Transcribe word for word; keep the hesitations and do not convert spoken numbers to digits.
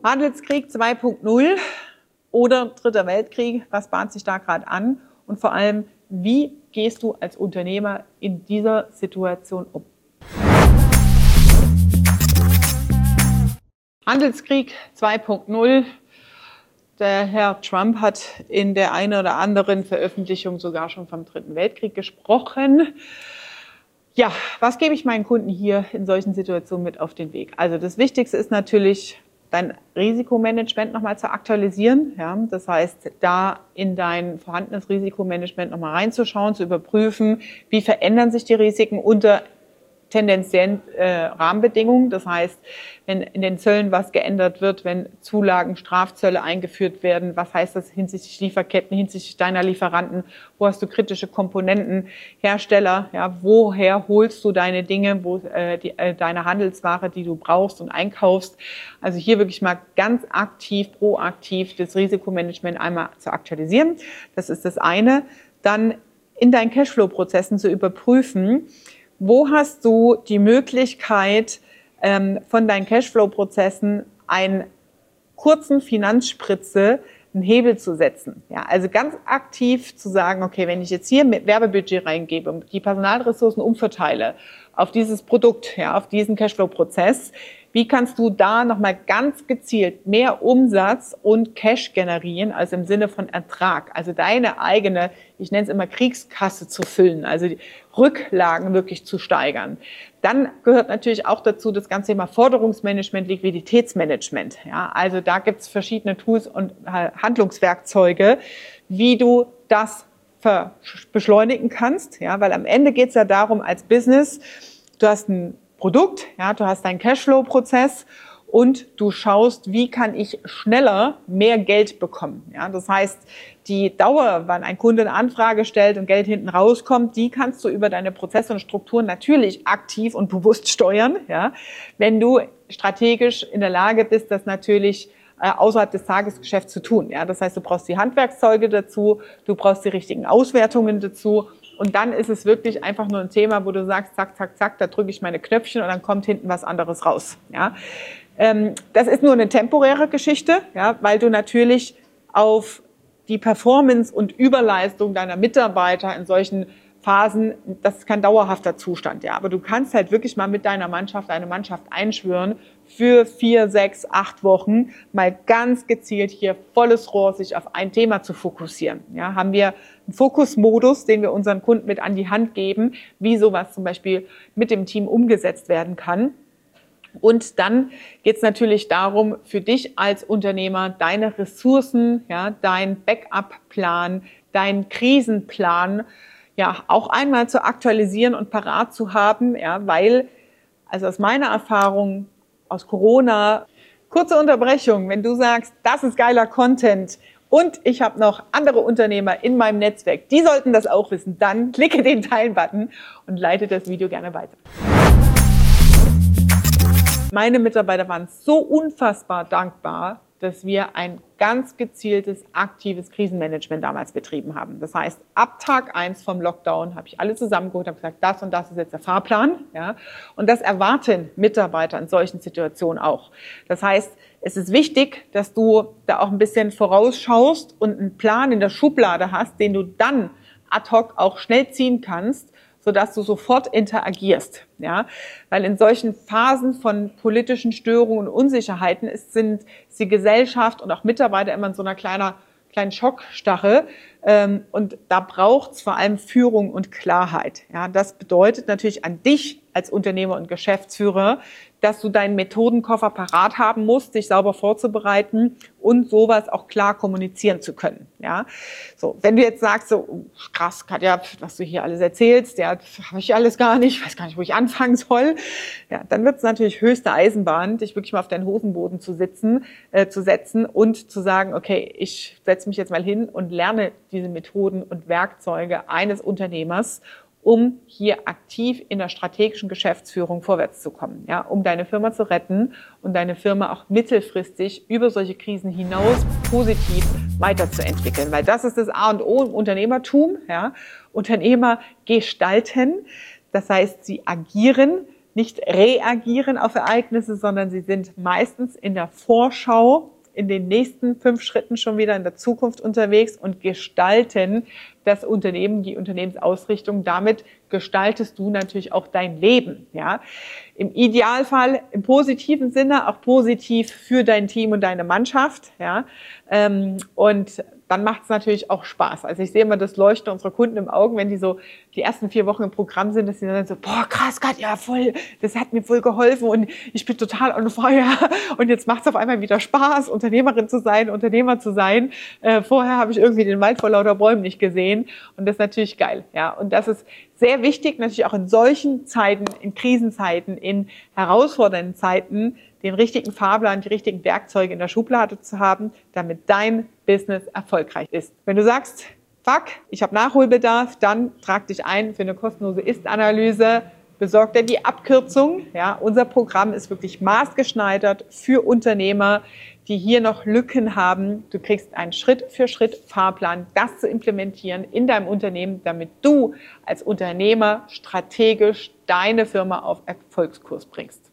Handelskrieg zwei Punkt null oder Dritter Weltkrieg, was bahnt sich da gerade an? Und vor allem, wie gehst du als Unternehmer in dieser Situation um? Handelskrieg zwei Punkt null. Der Herr Trump hat in der einen oder anderen Veröffentlichung sogar schon vom Dritten Weltkrieg gesprochen. Ja, was gebe ich meinen Kunden hier in solchen Situationen mit auf den Weg? Also das Wichtigste ist natürlich, dein Risikomanagement nochmal zu aktualisieren. Ja, das heißt, da in dein vorhandenes Risikomanagement nochmal reinzuschauen, zu überprüfen, wie verändern sich die Risiken unter tendenziellen äh, Rahmenbedingungen. Das heißt, wenn in den Zöllen was geändert wird, wenn Zulagen, Strafzölle eingeführt werden, was heißt das hinsichtlich Lieferketten, hinsichtlich deiner Lieferanten, wo hast du kritische Komponenten, Hersteller, ja, woher holst du deine Dinge, wo äh, die, äh, deine Handelsware, die du brauchst und einkaufst. Also hier wirklich mal ganz aktiv, proaktiv das Risikomanagement einmal zu aktualisieren. Das ist das eine. Dann in deinen Cashflow-Prozessen zu überprüfen, wo hast du die Möglichkeit, von deinen Cashflow-Prozessen einen kurzen Finanzspritze, einen Hebel zu setzen? Ja, also ganz aktiv zu sagen, okay, wenn ich jetzt hier mit Werbebudget reingebe und die Personalressourcen umverteile auf dieses Produkt, ja, auf diesen Cashflow-Prozess, wie kannst du da nochmal ganz gezielt mehr Umsatz und Cash generieren, als im Sinne von Ertrag? Also deine eigene, ich nenne es immer Kriegskasse zu füllen, also die Rücklagen wirklich zu steigern. Dann gehört natürlich auch dazu das ganze Thema Forderungsmanagement, Liquiditätsmanagement. Ja, also da gibt es verschiedene Tools und Handlungswerkzeuge, wie du das beschleunigen kannst. Ja, weil am Ende geht es ja darum, als Business, du hast ein Produkt, ja, du hast deinen Cashflow-Prozess und du schaust, wie kann ich schneller mehr Geld bekommen. Ja, das heißt, die Dauer, wann ein Kunde eine Anfrage stellt und Geld hinten rauskommt, die kannst du über deine Prozesse und Strukturen natürlich aktiv und bewusst steuern. Ja, wenn du strategisch in der Lage bist, das natürlich äh, außerhalb des Tagesgeschäfts zu tun. Ja, das heißt, du brauchst die Handwerkszeuge dazu, du brauchst die richtigen Auswertungen dazu. Und dann ist es wirklich einfach nur ein Thema, wo du sagst, zack, zack, zack, da drücke ich meine Knöpfchen und dann kommt hinten was anderes raus. Ja, ähm, das ist nur eine temporäre Geschichte, ja, weil du natürlich auf die Performance und Überleistung deiner Mitarbeiter in solchen Phasen, das ist kein dauerhafter Zustand, ja, aber du kannst halt wirklich mal mit deiner Mannschaft eine Mannschaft einschwören für vier, sechs, acht Wochen, mal ganz gezielt hier volles Rohr sich auf ein Thema zu fokussieren. Ja, haben wir einen Fokusmodus, den wir unseren Kunden mit an die Hand geben, wie sowas zum Beispiel mit dem Team umgesetzt werden kann. Und dann geht es natürlich darum, für dich als Unternehmer deine Ressourcen, ja, dein Backup-Plan, deinen Krisenplan, ja, auch einmal zu aktualisieren und parat zu haben, ja, weil, also aus meiner Erfahrung, aus Corona, kurze Unterbrechung, wenn du sagst, das ist geiler Content und ich habe noch andere Unternehmer in meinem Netzwerk, die sollten das auch wissen, dann klicke den Teilen-Button und leite das Video gerne weiter. Meine Mitarbeiter waren so unfassbar dankbar, dass wir ein ganz gezieltes, aktives Krisenmanagement damals betrieben haben. Das heißt, ab Tag eins vom Lockdown habe ich alle zusammengeholt, habe gesagt, das und das ist jetzt der Fahrplan. Ja? Und das erwarten Mitarbeiter in solchen Situationen auch. Das heißt, es ist wichtig, dass du da auch ein bisschen vorausschaust und einen Plan in der Schublade hast, den du dann ad hoc auch schnell ziehen kannst, sodass du sofort interagierst, ja, weil in solchen Phasen von politischen Störungen und Unsicherheiten ist, sind ist die Gesellschaft und auch Mitarbeiter immer in so einer kleiner, kleinen Schockstache, ähm, und da braucht's vor allem Führung und Klarheit, ja, das bedeutet natürlich an dich als Unternehmer und Geschäftsführer, dass du deinen Methodenkoffer parat haben musst, dich sauber vorzubereiten und sowas auch klar kommunizieren zu können. Ja, so, wenn du jetzt sagst, so oh, krass, Katja, was du hier alles erzählst, ja, habe ich alles gar nicht, weiß gar nicht, wo ich anfangen soll. Ja, dann wird es natürlich höchste Eisenbahn, dich wirklich mal auf deinen Hosenboden zu sitzen, äh, zu setzen und zu sagen, okay, ich setze mich jetzt mal hin und lerne diese Methoden und Werkzeuge eines Unternehmers, um hier aktiv in der strategischen Geschäftsführung vorwärts zu kommen, ja, um deine Firma zu retten und deine Firma auch mittelfristig über solche Krisen hinaus positiv weiterzuentwickeln, weil das ist das A und O im Unternehmertum, ja. Unternehmer gestalten, das heißt, sie agieren nicht reagieren auf Ereignisse, sondern sie sind meistens in der Vorschau, in den nächsten fünf Schritten schon wieder in der Zukunft unterwegs und gestalten das Unternehmen, die Unternehmensausrichtung. Damit gestaltest du natürlich auch dein Leben. Ja? Im Idealfall im positiven Sinne, auch positiv für dein Team und deine Mannschaft. Ja? Und dann macht es natürlich auch Spaß. Also ich sehe immer das Leuchten unserer Kunden im Augen, wenn die so die ersten vier Wochen im Programm sind, dass sie dann so, boah, krass, Katja, voll, das hat mir voll geholfen und ich bin total on fire und jetzt macht es auf einmal wieder Spaß, Unternehmerin zu sein, Unternehmer zu sein. Äh, vorher habe ich irgendwie den Wald vor lauter Bäumen nicht gesehen und das ist natürlich geil. Ja, und das ist sehr wichtig, natürlich auch in solchen Zeiten, in Krisenzeiten, in herausfordernden Zeiten, den richtigen Fahrplan, die richtigen Werkzeuge in der Schublade zu haben, damit dein Business erfolgreich ist. Wenn du sagst, fuck, ich habe Nachholbedarf, dann trag dich ein für eine kostenlose Ist-Analyse, besorg dir die Abkürzung. Ja, unser Programm ist wirklich maßgeschneidert für Unternehmer, die hier noch Lücken haben. Du kriegst einen Schritt-für-Schritt-Fahrplan, das zu implementieren in deinem Unternehmen, damit du als Unternehmer strategisch deine Firma auf Erfolgskurs bringst.